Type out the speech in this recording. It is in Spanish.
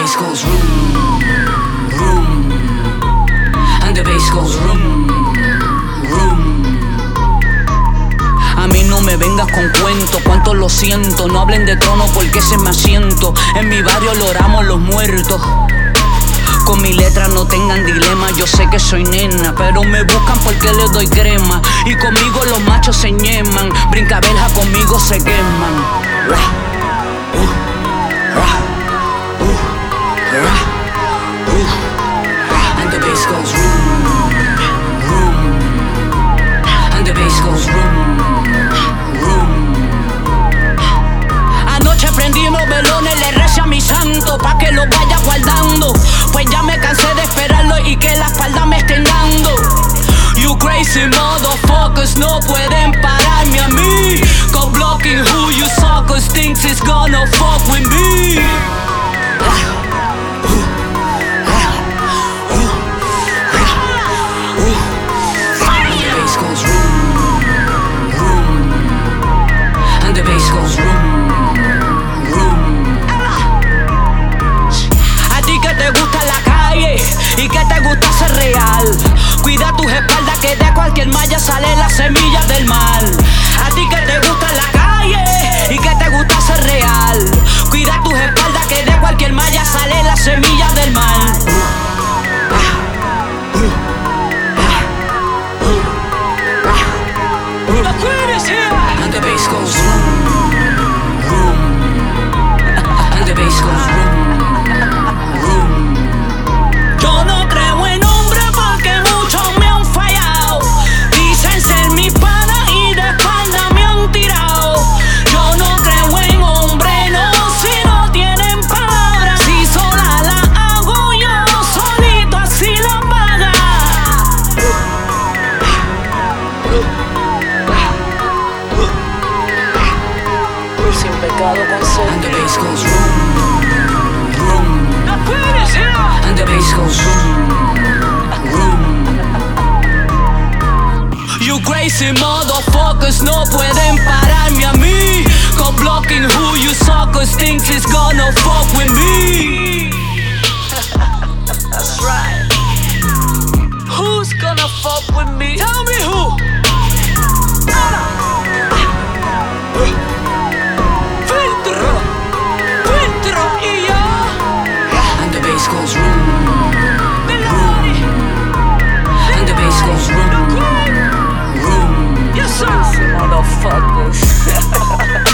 bass goes room, room, and the bass goes room, room. A mí no me vengas con cuentos, cuánto lo siento. No hablen de trono porque ese me asiento. En mi barrio lo oramos los muertos. Con mi letra no tengan dilema. Yo sé que soy nena, pero me buscan porque les doy crema. Y conmigo los machos se ñeman. Brincaberja conmigo se queman. And the bass goes room, room, and the bass goes room, room. Anoche prendí unos velones, le recé a mi santo pa' que los vaya guardando. Pues ya me cansé de esperarlo y que la espalda me estén dando. You crazy motherfuckers no pueden pararme a mí. Go blocking who you suckers thinks it's gonna fuck with me. Y que te gusta ser real. Cuida tus espaldas que de cualquier malla sale la semilla del mal. A ti que te gusta la calle y que te gusta ser real. Cuida tus espaldas que de cualquier malla sale la semilla del mal. The queen is here. And the bass goes room, room. And the bass goes room, room. Yo no creo en hombres porque muchos me han fallado. Dicen ser mis panas y de espalda me han tirado. Yo no creo en hombres, no, si no tienen palabras. Si sola la hago yo, solito así la paga. Sin pecado con and the bass goes room, room. The queen is here. And the bass goes room, room. You crazy motherfuckers no pueden pararme a mí. Go blocking who you suckers thinks it's gonna fuck with me. That's right. Who's gonna fuck with me? Tell me who. Goes room, room, and the bass goes room, room. Yes, sir. Motherfuckers.